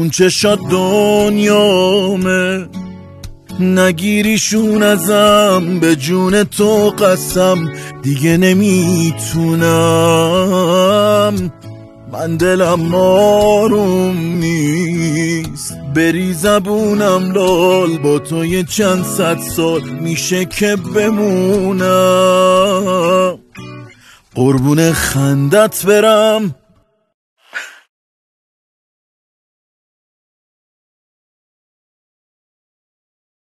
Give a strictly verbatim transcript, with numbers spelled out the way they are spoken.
اون چشات دنیامه، نگیریشون ازم، به جون تو قسم دیگه نمیتونم. من دلم آروم نیست، بری زبونم لال، با تو یه چند صد سال میشه که بمونم. قربون خندت برم،